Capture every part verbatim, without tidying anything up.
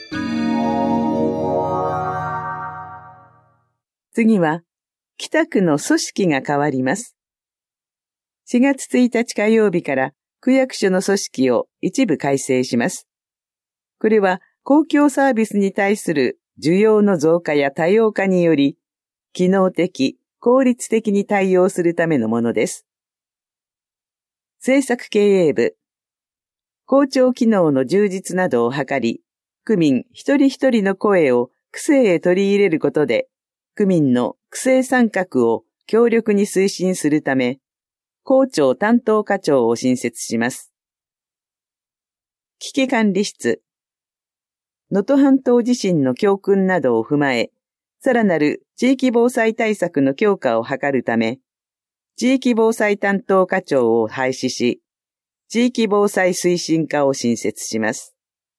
次は、北区の組織が変わります。しがつついたち火曜日から区役所の組織を一部改正します。これは公共サービスに対する需要の増加や多様化により、機能的、効率的に対応するためのものです。政策経営部、公聴機能の充実などを図り、区民一人一人の声を区政へ取り入れることで、区民の区政参画を強力に推進するため、公聴担当課長を新設します。危機管理室、能登半島地震の教訓などを踏まえ、さらなる地域防災対策の強化を図るため、地域防災担当課長を廃止し、地域防災推進課を新設します。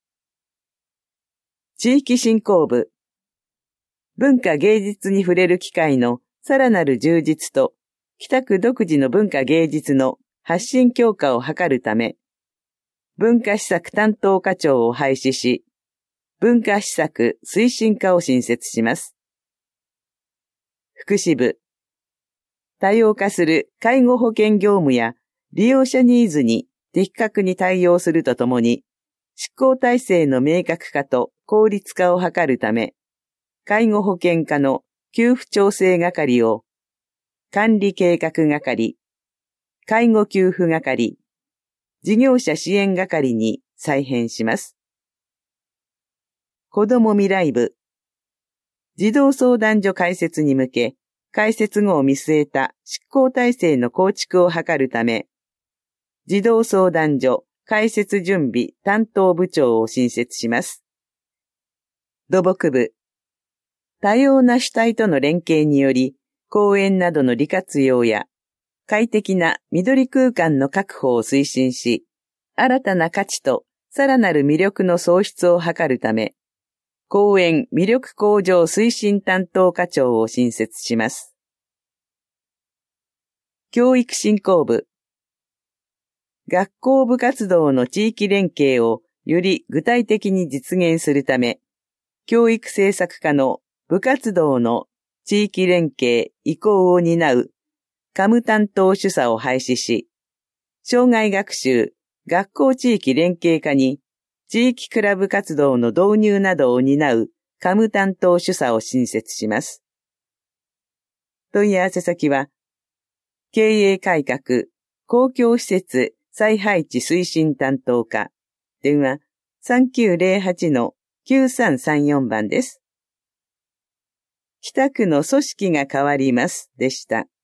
地域振興部、文化芸術に触れる機会のさらなる充実と、北区独自の文化芸術の発信強化を図るため、文化施策担当課長を廃止し、文化施策推進課を新設します。福祉部、多様化する介護保険業務や利用者ニーズに的確に対応するとともに、執行体制の明確化と効率化を図るため、介護保険課の給付調整係を管理計画係、介護給付係、事業者支援係に再編します。子ども未来部、児童相談所開設に向け、開設後を見据えた執行体制の構築を図るため、児童相談所開設準備担当部長を新設します。土木部、多様な主体との連携により、公園などの利活用や快適な緑空間の確保を推進し、新たな価値とさらなる魅力の創出を図るため、公園魅力向上推進担当課長を新設します。教育振興部、学校部活動の地域連携をより具体的に実現するため、教育政策課の部活動の地域連携移行を担うカム担当主査を廃止し、障害学習学校地域連携課に地域クラブ活動の導入などを担うカム担当主査を新設します。問い合わせ先は、経営改革公共施設再配置推進担当課、電話 さんきゅうゼロはちのきゅうさんさんよん 番です。北区の組織が変わりますでした。